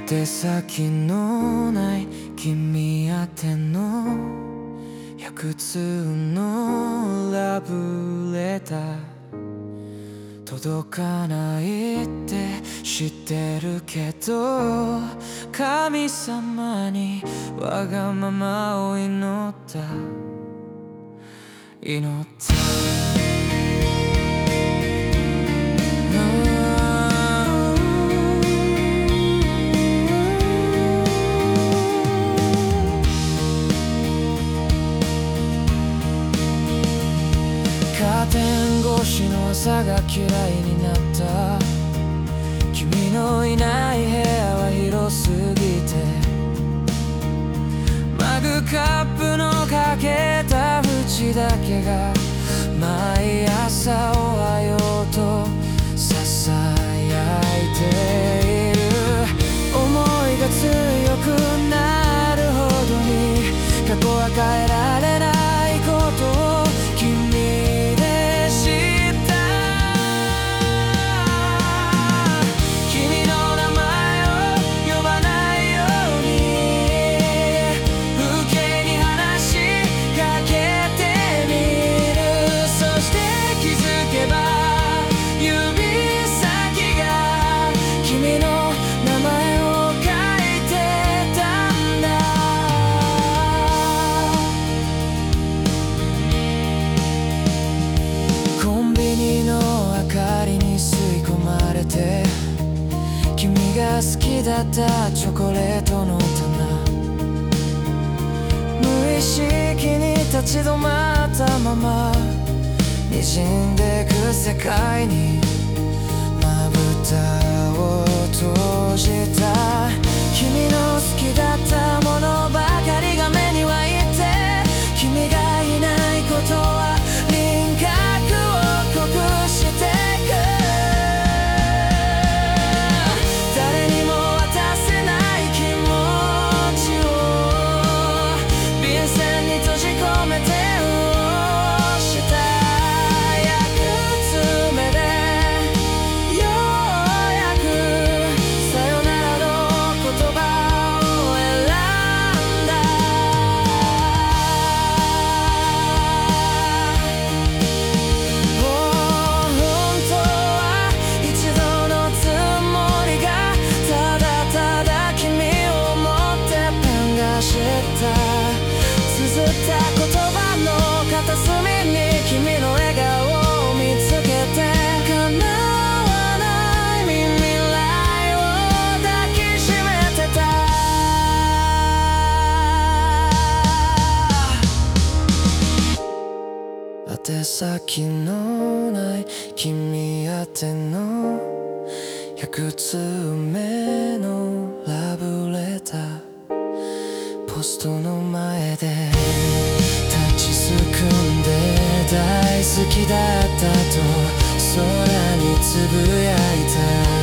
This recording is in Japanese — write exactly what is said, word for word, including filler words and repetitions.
宛先のない君宛ての百通のラブレター、届かないって知ってるけど、神様にわがままを祈った祈ったカーテン越しの朝が嫌いになった。君のいない部屋は広すぎて、マグカップのかけた縁だけが毎朝おはようとささやいている。思いが強くなるほどに過去は変えられないことを君君が好きだったチョコレートの棚、無意識に立ち止まったまま滲んでく世界にまぶたを閉じた。君の好きだったものばかりが目に湧いて、君がいないことは輪郭を濃くしてく。綴った言葉の片隅に君の笑顔を見つけて、叶わない未来を抱きしめてた。宛先のない君宛ての百通目のラブレター、ポストの前で立ちすくんで大好きだったと空につぶやいた。